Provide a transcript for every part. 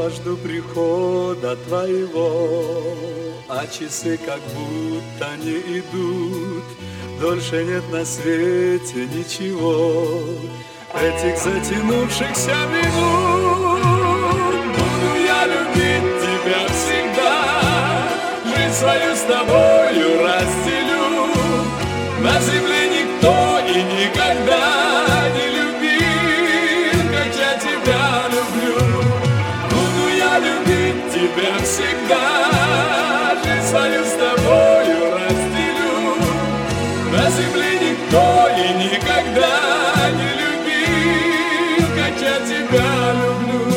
жду прихода твоего, а часы как будто не идут. Дольше нет на свете ничего, этих затянувшихся минут. Буду я любить тебя всегда, жизнь свою с тобою разделю. На земле никто и никогда не любил, как я тебя люблю. Буду я любить тебя всегда, жизнь свою с тобою разделю. На земле никто и никогда не любил, как я тебя люблю.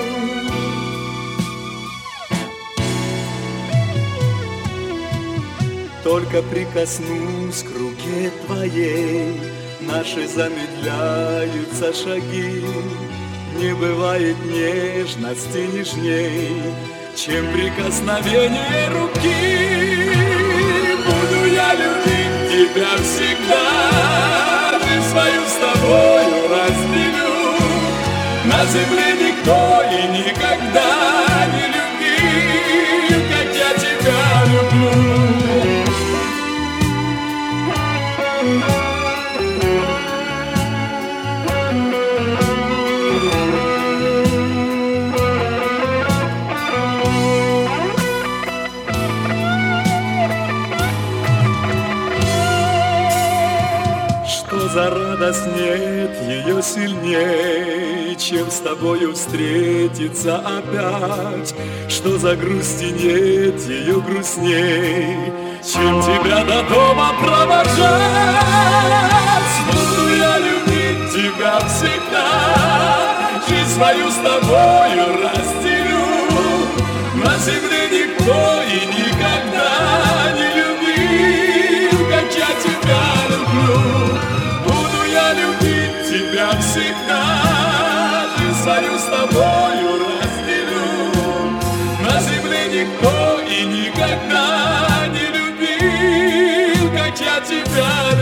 Только прикоснусь к руке твоей, наши замедляются шаги. Не бывает нежности нежней, чем прикосновение руки. Буду я любить тебя всегда, жизнь свою с тобою разделю. На земле никто и никогда не любил, как я тебя люблю. Что за радость, нет ее сильней, чем с тобою встретиться опять. Что за грусти, нет ее грустней, чем тебя до дома провожать. Буду я любить тебя всегда, жизнь свою с тобою разделю. На земле никто и никогда не любил, как я тебя люблю. Буду я любить тебя всегда, жизнь свою с тобою разделю. На земле никто и никогда не любил, как я тебя люблю.